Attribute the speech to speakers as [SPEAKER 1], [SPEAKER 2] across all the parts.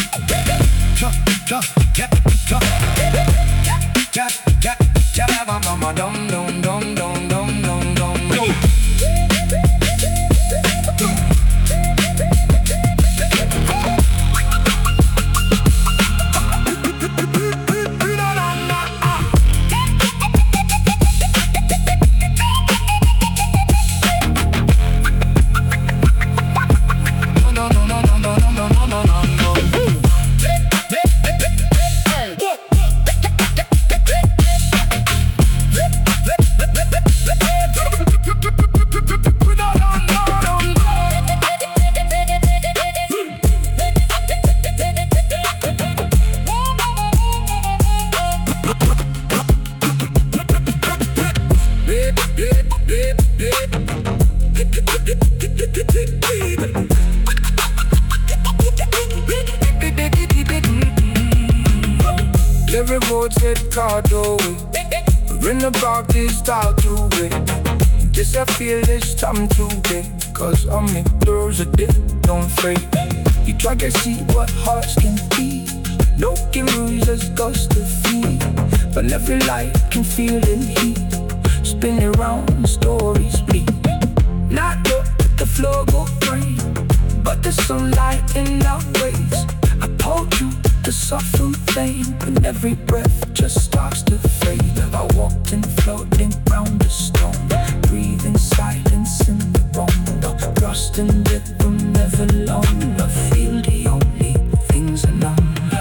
[SPEAKER 1] Every road said card away. Bring about this style to it. This I feel it's time today. Cause I'm in doors a day, don't fade. You try to see what hearts can be. No can lose as ghost to feed. But every light can feel in heat. Spin around, stories bleed. Not look at the floor go frame, but the sunlight in our ways. I pulled you the soft food flame, and every breath just starts to fade. I walked in floating round the stone, breathing silence in the room. Trust in rhythm, never alone. I feel the only things I know.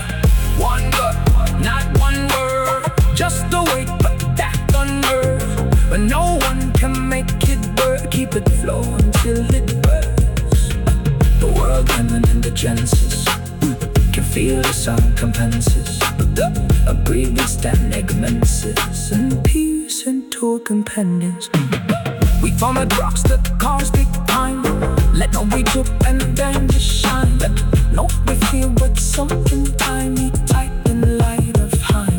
[SPEAKER 1] One word, not one word, just the weight, but that unnerve. But no one can make it work. Keep it flowing till it bursts. The world ending in the Genesis. Can feel the sun compenses. A breathing stagnances and peace into companions. We form at rocks that cause big time. Let no reach up and then just shine. Let no we feel but something tiny, tight in the light of time.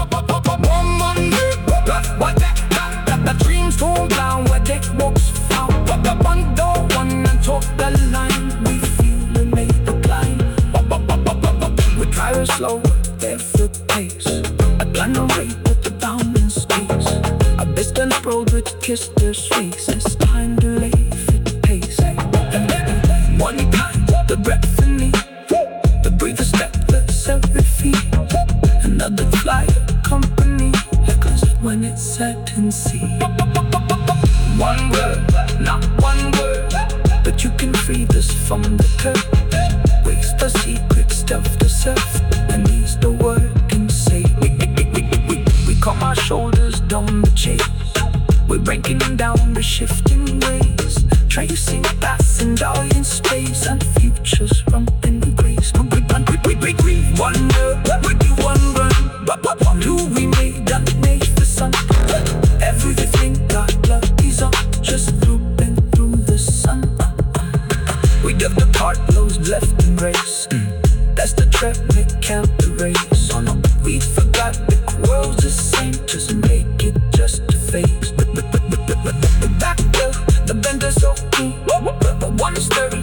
[SPEAKER 1] The dreams go down where they walks found. One door, one and talk the line. We feel and make the climb. We try a slow, barefoot pace. I plan a rate with the bounding space. A distant road with kiss their face. It's time to lay fit pace. One time, the breath in me. The breather step, the every feet. Another flight, company. Echoes when it's set in sea. One word, not one word, but you can free this from the curve. Waste the secret stuff to surf, and ease the word can say. We calm our shoulders down the chase. We're breaking down the shifting ways, tracing paths in dark in space and futures from in grace. We breathe one word, we do one run, but two we made underneath the sun. Everything got love is up, just looping through the sun. We dug the part, those left in race. That's the trap, we can't erase. Oh no, we forgot the world's the same, just make it just a phase. Back there, the bend is okay. The one is stirring,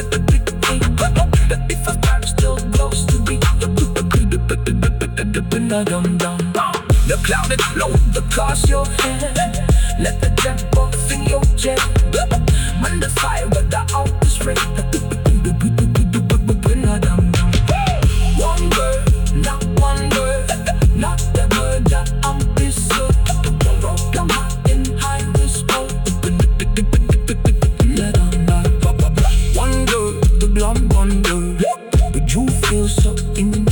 [SPEAKER 1] the if a fire still close to be. The clouded flow, the cross your head. Let the tempo fill your jet. When the fire, but the out is red. One word, not one word, not the word that I'm pursued. Come on in high whisper. Let on wonder, the blonde wonder. Would you feel so in